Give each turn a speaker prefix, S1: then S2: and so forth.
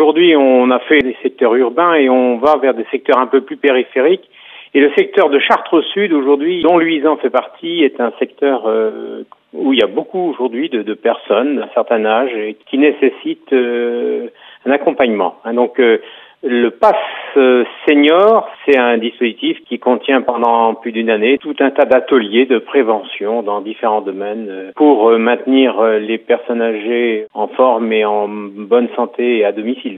S1: aujourd'hui, on a fait des secteurs urbains et on va vers des secteurs un peu plus périphériques. Et le secteur de Chartres Sud, aujourd'hui, dont Luisan fait partie, est un secteur où il y a beaucoup aujourd'hui de personnes d'un certain âge et qui nécessitent un accompagnement. Donc, le Pass Senior, c'est un dispositif qui contient pendant plus d'une année tout un tas d'ateliers de prévention dans différents domaines pour maintenir les personnes âgées en forme et en bonne santé à domicile.